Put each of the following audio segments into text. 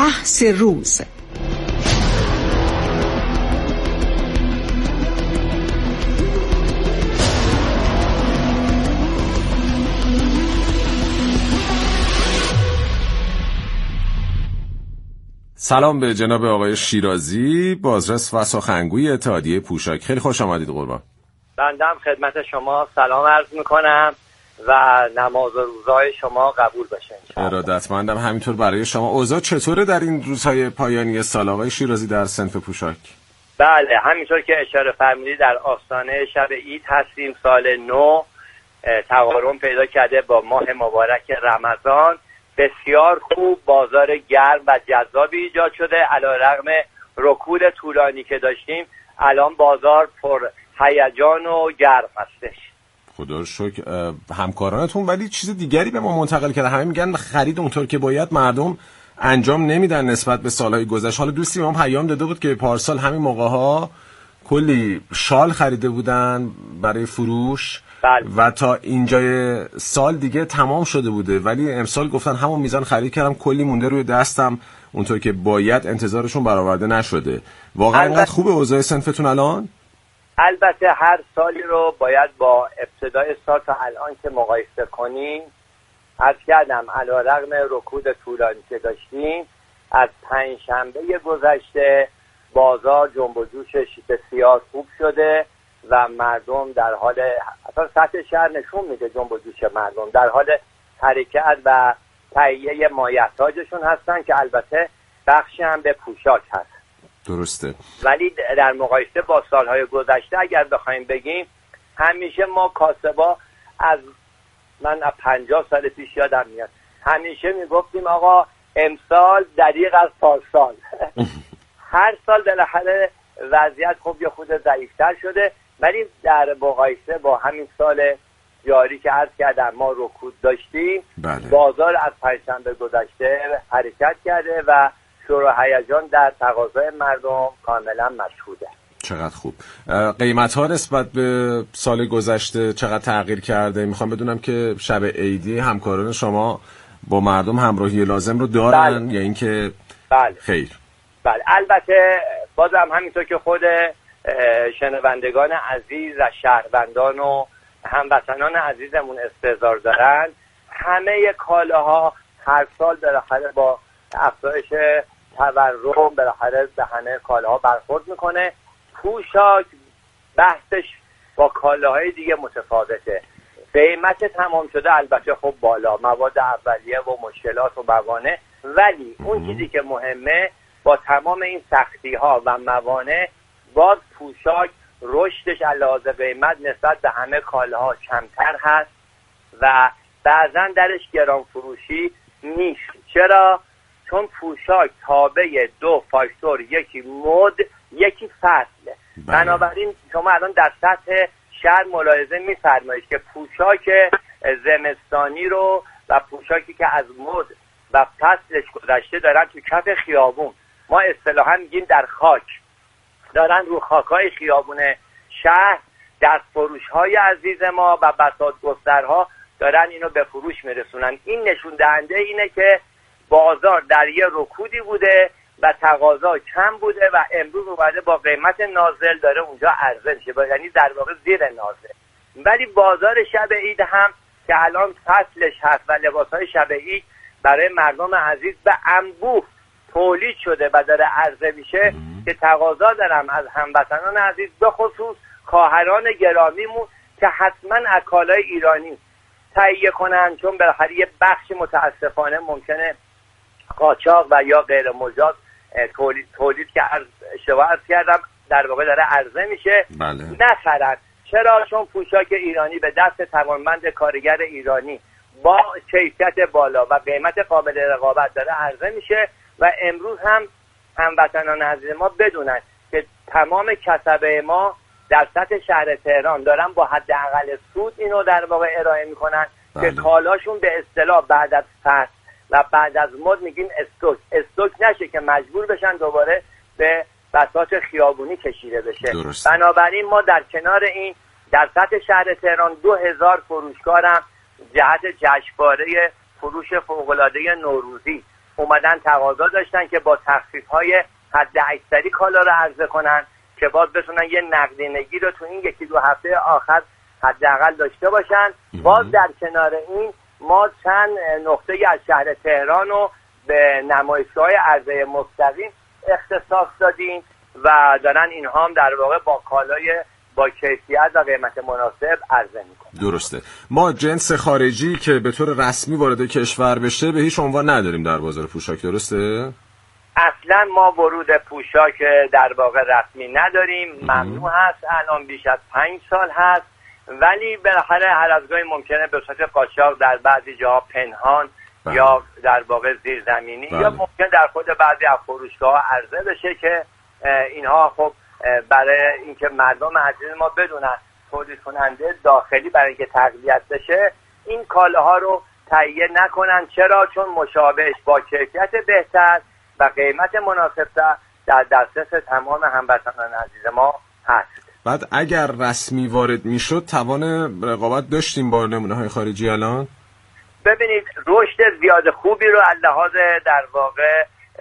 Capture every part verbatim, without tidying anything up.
بحث روز. سلام به جناب آقای شیرازی، بازرس و سخنگوی اتحادیه پوشاک. خیلی خوش آمدید قربان. بندم خدمت شما سلام عرض میکنم و نماز و روزهای شما قبول بشه. ارادتمندم. همینطور برای شما. اوضاع چطوره در این روزهای پایانی سال آقای شیرازی در صنف پوشاک؟ بله، همینطور که اشاره فرمودید در آستانه شب عید هستیم. سال نو تقارن پیدا کرده با ماه مبارک رمضان. بسیار خوب، بازار گرم و جذابی ایجاد شده. علیرغم رکود طولانی که داشتیم الان بازار پر هیجان و گرم هستش. خدا رو شکر. همکارانتون ولی چیز دیگری به ما منتقل کرده. همه میگن خرید اونطور که باید مردم انجام نمیدن نسبت به سالهای گذشته. حالا دوستی ما پیام داده بود که پارسال همین موقع‌ها کلی شال خریده بودن برای فروش. بله. و تا اینجای سال دیگه تمام شده بوده، ولی امسال گفتن همون میزان خرید کردم، کلی مونده روی دستم، اونطور که باید انتظارشون برآورده نشده. واقعا البته... اینقدر خوبه اوضاع صنفتون الان؟ البته هر سالی رو باید با ابتدای سال تا الان که مقایسه کنیم. عرض کردم علیرغم رکود طولانی که داشتیم، از پنجشنبه گذشته بازار جنب و جوشش بسیار خوب شده و مردم در حال، اصلا سطح شهر نشون میده جنب و جوش مردم در حال حرکت و تهیه مایحتاجشون هستن که البته بخشی هم به پوشاک هست. درسته. ولی در مقایسه با سالهای گذشته اگر بخوایم بگیم، همیشه ما کاسبا، از من پنجاه سال پیش یادم میاد، همیشه میگفتیم آقا امسال دریغ از پارسال. هر سال بالاخره وضعیت خوب یا خود ضعیفتر شده، ولی در مقایسه با همین سال جاری که عرض کردم ما رکود داشتیم. بله. بازار از پنجشنبه گذشته حرکت کرده و شور و هیجان در تقاضای مردم کاملا مشهوده. چقدر خوب. قیمت ها نسبت به سال گذشته چقدر تغییر کرده؟ میخوام بدونم که شب عیدی همکاران شما با مردم همراهی لازم رو دارن. بله. یا اینکه بله. خیر؟ بله، البته بازم همینطور که خود شنوندگان عزیز و شهروندان و هموطنان عزیزمون استحضار دارن، همه کالاها هر سال بالاخره با افزایش تورم بالاخره به همه کالاها برخورد میکنه. پوشاک بحثش با کالاهای دیگه متفاوته. قیمت تمام شده البته خب بالا، مواد اولیه و مشکلات و موانع، ولی اون چیزی که مهمه با تمام این سختی ها و موانع باز پوشاک رشدش علاوه قیمت نسبت به همه کالاها کمتر هست و بعضا درش گران فروشی نیست. چرا؟ چون پوشاک تابع دو فاکتور، یکی مد، یکی فصل. بنابراین شما الان در سطح شهر ملاحظه می‌فرمایید که پوشاک زمستانی رو و پوشاکی که از مد و فصلش گذشته دارن تو کف خیابون، ما اصطلاحاً میگیم در خاک، دارن رو خاکای خیابون شهر، دست فروش‌های عزیز ما و بساط‌گسترها دارن اینو به فروش میرسونن. این نشون دهنده اینه که بازار در یه رکودی بوده و تقاضا کم بوده و امروز اومده با قیمت نازل داره اونجا عرضه میشه، یعنی در واقع زیر نازل. ولی بازار شب عید هم که الان فصلش هست و لباس‌های شب عید برای مردم عزیز به انبوه تولید شده و داره عرضه میشه که تقاضا دارم از هموطنان عزیز، به خصوص خواهران گرامیمون، که حتما اکالای ایرانی تهیه کنن، چون بالاخره یه بخش متاسفانه ممکنه قاچاق و یا غیر مجاز تولید تولید که اشتباه عرض کردم در واقع داره عرضه میشه. بله. نخرن. چرا؟ چون پوشاک ایرانی به دست توانمند کارگر ایرانی با کیفیت بالا و قیمت قابل رقابت داره عرضه میشه و امروز هم هموطنان عزیز ما بدونن که تمام کسبه ما در سطح شهر تهران دارن با حداقل سود اینو در واقع ارائه میکنن. بله. که کالاشون به اصطلاح بعد از فصل و بعد از مد میگیم استوک استوک نشه که مجبور بشن دوباره به بساط خیابونی کشیده بشه. درست. بنابراین ما در کنار این در سطح شهر تهران دو هزار فروشگارم جهت جشنواره فروش فوق‌العاده نوروزی اومدن تقاضا داشتن که با تخفیف‌های حد اکثری کالا رو عرضه کنن که باز بتونن یه نقدینگی رو تو این یکی دو هفته آخر حداقل داشته باشن. باز در کنار این ما چند نقطه از شهر تهران رو به نمایشگاه عرضه مستقیم اختصاص دادیم و دارن اینها هم در واقع با کالای با کیفیت و قیمت مناسب عرضه میکنن. درسته. ما جنس خارجی که به طور رسمی وارد کشور بشه به هیچ عنوان نداریم در بازار پوشاک، درسته؟ اصلا ما ورود پوشاک در واقع رسمی نداریم، ممنوع هست، الان بیش از پنج سال هست، ولی بالاخره هر از گاهی ممکنه به صورت قاچاق در بعضی جاها پنهان بله. یا در واقع زیرزمینی بله. یا ممکن در خود بعضی از فروشگاه‌ها عرضه بشه که اینها خب برای اینکه مردم عزیز ما بدونن تولید کننده داخلی برای اینکه تقویت بشه این کالاها رو تهیه نکنن. چرا؟ چون مشابهش با کیفیت بهتر و قیمت مناسب‌تر در دسترس تمام هموطنان عزیز ما هست. بعد اگر رسمی وارد میشد توان رقابت داشتیم با نمونه‌های خارجی الان؟ ببینید رشد زیاد خوبی رو از لحاظ در واقع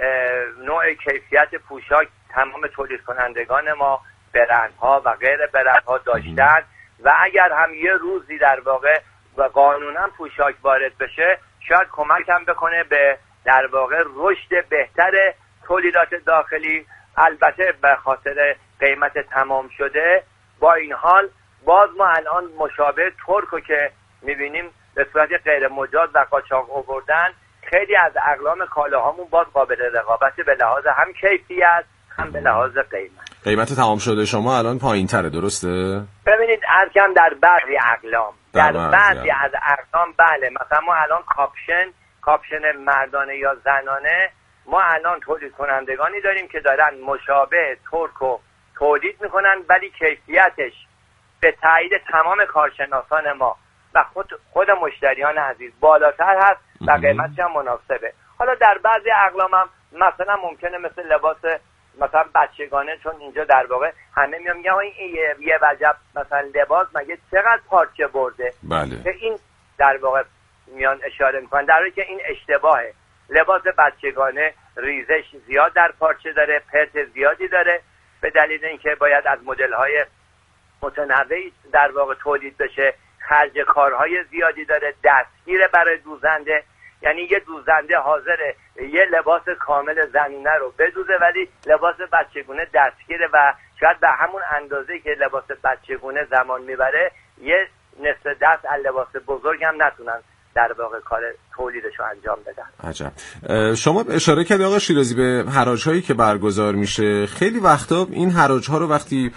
نوع کیفیت پوشاک تمام تولید کنندگان ما برندها و غیر برندها داشتن و اگر هم یه روزی در واقع و قانونا پوشاک وارد بشه شاید کمک هم بکنه به در واقع رشد بهتر تولیدات داخلی. البته به خاطر قیمت تمام شده با این حال باز ما الان مشابه ترکو که میبینیم به صورت غیر مجاز و قاچاق آوردن خیلی از اقلام کالاهامون باز قابل رقابت به لحاظ هم کیفیت هم به لحاظ قیمت. قیمت تمام شده شما الان پایین تره، درسته؟ ببینید ارکم در بعضی اقلام در, در بعضی از اقلام بله، مثلا ما الان کاپشن کاپشن مردانه یا زنانه ما الان تولید کنندگانی داریم که دارن مشابه ترکو تولید میکنن ولی کیفیتش به تایید تمام کارشناسان ما و خود خود مشتریان عزیز بالاتر هست و قیمتش هم مناسبه. حالا در بعضی اقلام هم مثلا ممکنه مثل لباس مثلا بچگانه، چون اینجا در واقع همه میان میگن این یه وجب مثلا لباس مگه چقدر پارچه برده، بله. که این در واقع میان اشاره میکنن در حالی که این اشتباهه. لباس بچگانه ریزش زیاد در پارچه داره، پرت زیادی داره به دلیل اینکه باید از مدل‌های متنوعی در واقع تولید بشه، خرج کارهای زیادی داره، دستگیر برای دوزنده، یعنی یه دوزنده حاضره یه لباس کامل زنونه رو بدوزه ولی لباس بچگونه دستگیره و شاید به همون اندازه که لباس بچگونه زمان میبره یه نصف دست از لباس بزرگ هم نتونن در واقع کار تولیدش رو انجام بدن. عجب. شما اشاره کردید آقا شیرازی به حراج‌هایی که برگزار میشه. خیلی وقتا این حراج‌ها رو وقتی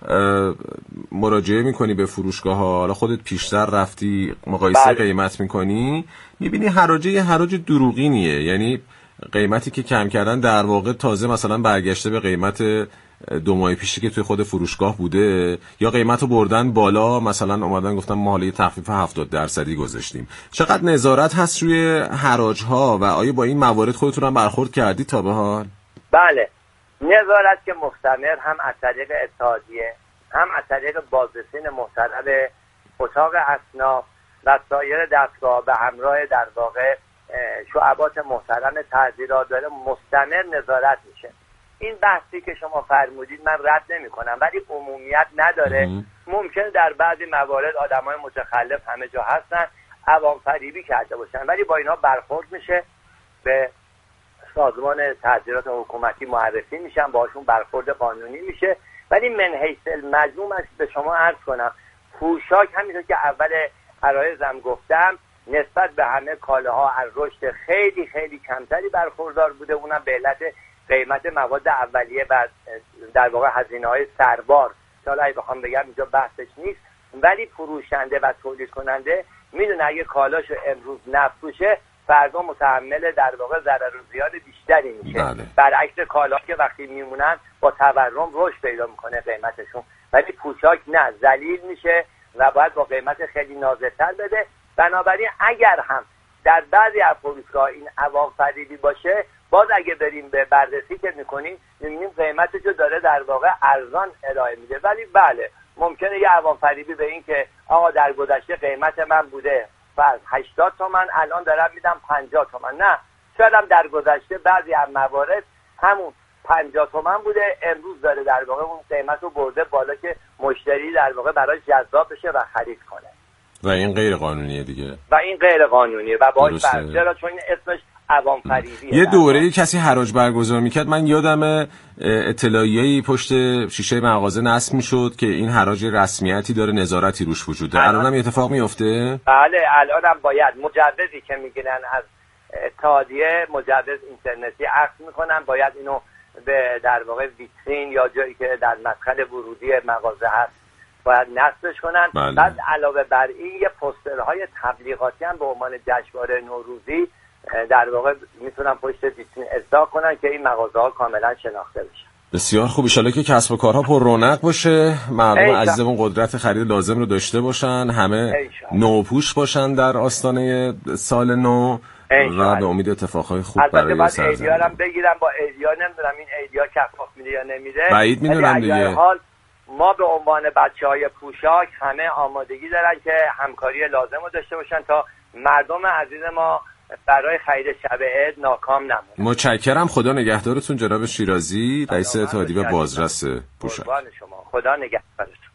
مراجعه میکنی به فروشگاه ها، حالا خودت پیشتر رفتی مقایسه بله. قیمت میکنی میبینی حراجه یه حراج دروغینیه، یعنی قیمتی که کم کردن در واقع تازه مثلا برگشته به قیمت دو ماه پیشی که توی خود فروشگاه بوده، یا قیمت رو بردن بالا، مثلا اومدن گفتن ما حالا یه تخفیف هفتاد درصدی گذاشتیم. چقدر نظارت هست روی حراج ها و آیا با این موارد خودتون هم برخورد کردید تا به حال؟ بله، نظارت که مستمر هم از طریق اتحادیه هم از طریق بازرسین محترم اتاق اصناف و سایر دستگاه به همراه در واقع شعبات محترم تعزیرات داره مستمر نظارت میشه. این بحثی که شما فرمودید من رد نمی کنم ولی عمومیت نداره. ممکن در بعضی موارد آدمای متخلف همه جا هستن عوام فریبی کرده باشن ولی با اینها برخورد میشه، به سازمان تعزیرات حکومتی معرفی میشن، باهاشون برخورد قانونی میشه. ولی من حیث المجموع به شما عرض کنم پوشاک همینطور که اول عرایزم گفتم نسبت به همه کالاها از رشد خیلی خیلی کمتری برخوردار بوده، اونم به علت قیمت مواد اولیه و در واقع هزینه‌های سربار که حالا اگه بخوام بگم اینجا بحثش نیست. ولی فروشنده و تولید کننده میدونه اگه کالاشو امروز نفروشه فردا متحمل در واقع ضرر و زیان بیشتری میشه. بله. برعکس کالا که وقتی میمونن با تورم رشد پیدا میکنه قیمتشون، ولی پوشاک نه، ذلیل میشه و باید با قیمت خیلی نازل‌تر بده. بنابراین اگر هم در بعضی از فروشگاه این عوام فریبی باشه، باز اگه بریم به بررسی که میکنیم میبینیم قیمتشو داره در واقع ارزان ارائه میده. ولی بله ممکنه یه عوام فریبی به این که آقا در گذشته قیمت من بوده فرض هشتاد تومن الان دارم میدم پنجاه تومن. نه، شاید هم در گذشته بعضی از موارد همون پنجاه تومن بوده، امروز داره در واقع اون قیمت رو برده بالا که مشتری در واقع براش جذاب بشه و خرید کنه و این غیر قانونیه دیگه و این غیر قانونیه و باهاش فرق، چون این اسمش عوام فریبیه. یه دوره کسی حراج برگزار میکرد، من یادم اطلاعیه‌ای پشت شیشه مغازه نصب میشد که این حراج رسمیتی داره، نظارتی روش وجود داره. الان هم اتفاق میفته؟ بله الان هم باید مجوزی که میگیرن از اتحادیه، مجوز اینترنتی عقد میکنن، باید اینو به در واقع ویترین یا جایی که در مدخل ورودی مغازه هست باید نصبش کنن. بله. بعد علاوه بر این یه پوسترهای تبلیغاتی هم به عنوان جشنواره نوروزی در واقع میتونن پشت ویترین اصلاح کنن که این مغازه ها کاملا شناخته بشن. بسیار خوب، ان شاءالله که کسب و کارها پر رونق باشه، مردم عزیزمون قدرت خرید لازم رو داشته باشن، همه نوپوش باشن در آستانه سال نو و به امید اتفاقهای خوب برای سرزمین. البته بعد ایدیارم بگیرم، با ایدیار نمیدونم این ایدیار کفاف میده یا نمیده، بعید میدونم دیگه. حال ما به عنوان بچهای پوشاک همه آمادگی دارن که همکاری لازم رو داشته باشن تا مردم عزیز ما برای خرید شب عید ناکام نمونه. متشکرم، خدا نگهدارتون جناب شیرازی، رئیس اتحادیه بازرس پوشاک. قربان شما، خدا نگهدارتون.